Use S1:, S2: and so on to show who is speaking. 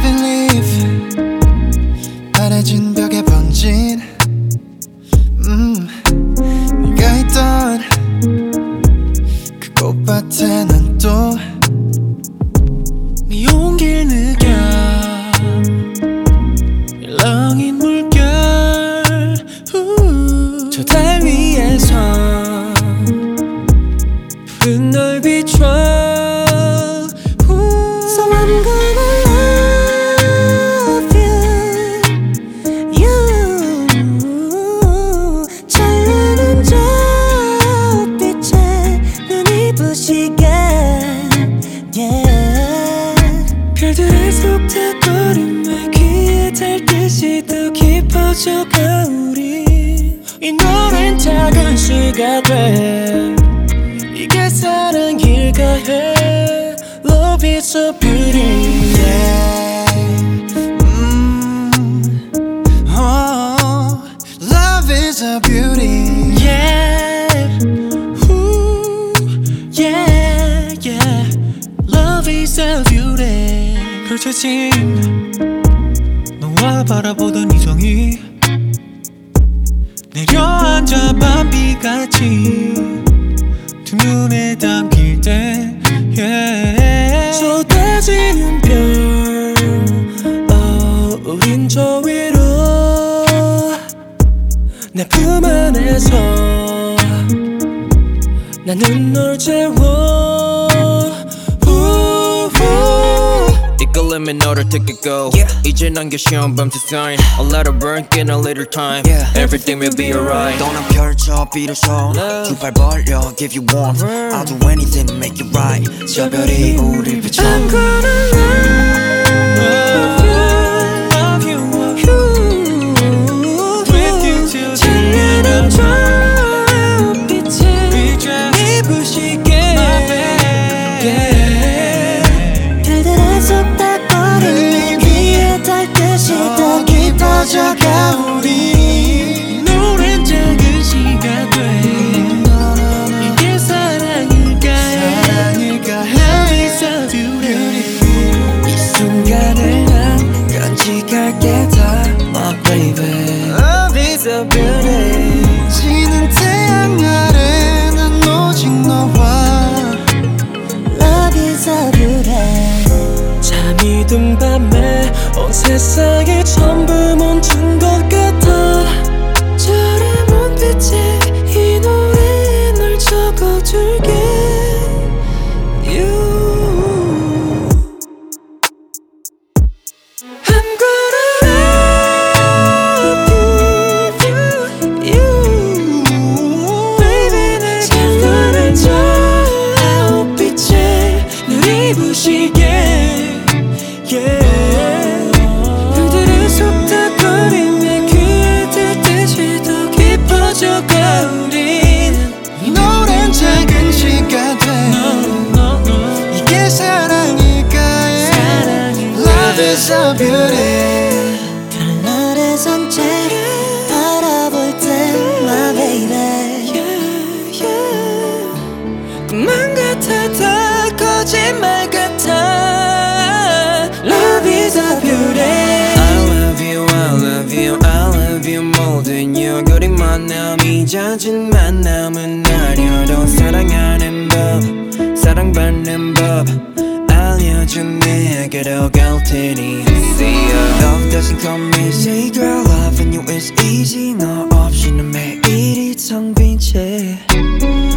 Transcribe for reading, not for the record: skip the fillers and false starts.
S1: believe 바래진 벽에 번진 네가 있던 그 꽃밭에 난 또 네 온길 느껴 일렁인 물결 저 달 위에서 푸른 널 비춰
S2: So I'm gonna love you, you. 찬란한 저빛에 눈이 부시게 별들의 속닥거림에 귀에 닿듯이 더 깊어져가 우리
S1: 이 노래는 작은 시가 돼 이게 사랑일까 해 Love is a beauty yeah. Oh, love is a beauty yeah. Ooh, yeah, yeah. Love is a beauty 펼쳐진 너와 바라보던 이성이 내려앉아 밤비같이 두 눈에 담길 때 yeah. 쏟아지는 별 우린 저 위로 내 품 안에서 나는 널 재워
S3: 이끌림에 너를 듣고 이제 남겨쉬운 밤 design A lot of work in a little time Everything will be alright
S4: 또 난 펼쳐 비로소 두 팔 벌려 give you warmth I'll do anything to make it right 저 별이 우릴 비춰
S2: I'm gonna love you,
S1: With you till the
S2: 찬란한
S1: end of
S2: 저빛에
S1: 네 부시게
S2: 별들의 속닥거림에 귀에 닿듯이 더 깊어져가 우리
S1: 노랜 작은 시가 돼 이게 사랑일까 해 Love is a beauty
S4: 이 순간을 난 간직할게 다 My baby
S1: Love is a beauty 지는 태양 아래 난 오직 너와
S2: Love is a beauty
S1: 잠이 든 밤에 온 세상이 전부 멈춘 것 같아
S2: 저의 문빛에 이 노래에 널 적어줄게 You I'm gonna love you, you. Baby 내 찬란한 저빛에
S1: 눈이 부시게 yeah.
S2: 별들의 속닥거림에 귀에 닿듯이 더 깊어져가 우린
S1: 이 노랜 작은 시가 돼 이게 사랑일까 해 Love is a beauty
S2: 별날의 산책 바라볼 때 My baby
S1: 꿈만 같아 다 거짓말 같아 Love is a beauty
S3: I love you, I love you, I love you more than you 그린 만남이 잦은 만남은 아려도 사랑하는 법 사랑받는 법 알려준 내게로 갈 테니 See ya
S4: Love doesn't come easy girl Loving you is easy 너 없이는 매일이 텅 빈 채